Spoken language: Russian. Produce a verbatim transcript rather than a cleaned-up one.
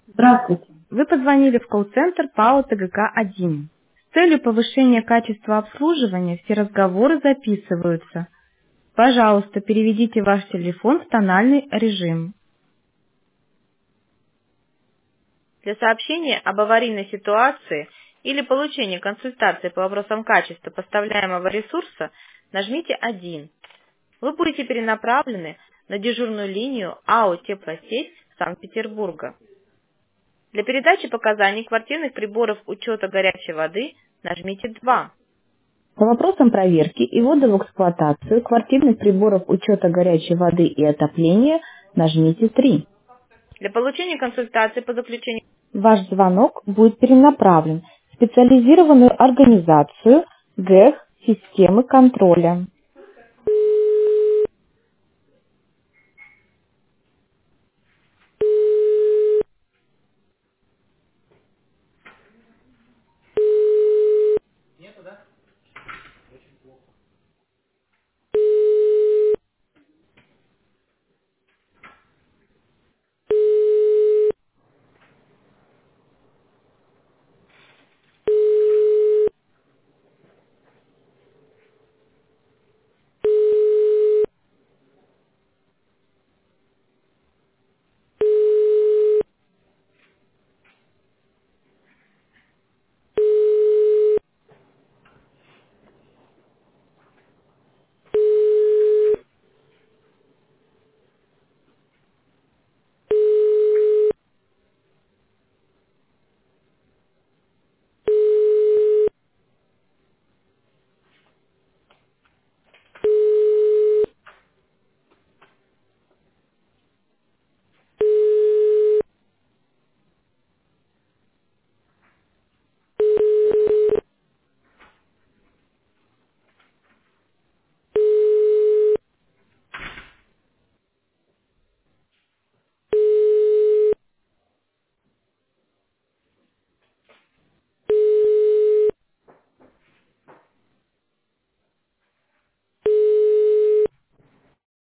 Здравствуйте. Вы позвонили в колл-центр ПАО Т Г К один. С целью повышения качества обслуживания все разговоры записываются. Пожалуйста, переведите ваш телефон в тональный режим. Для сообщения об аварийной ситуации или получения консультации по вопросам качества поставляемого ресурса нажмите один. Вы будете перенаправлены на дежурную линию А О «Теплосеть» Санкт-Петербурга. Для передачи показаний квартирных приборов учета горячей воды нажмите два. По вопросам проверки и ввода в эксплуатацию квартирных приборов учета горячей воды и отопления нажмите три. Для получения консультации по заключению ваш звонок будет перенаправлен в специализированную организацию Г Э Х системы контроля.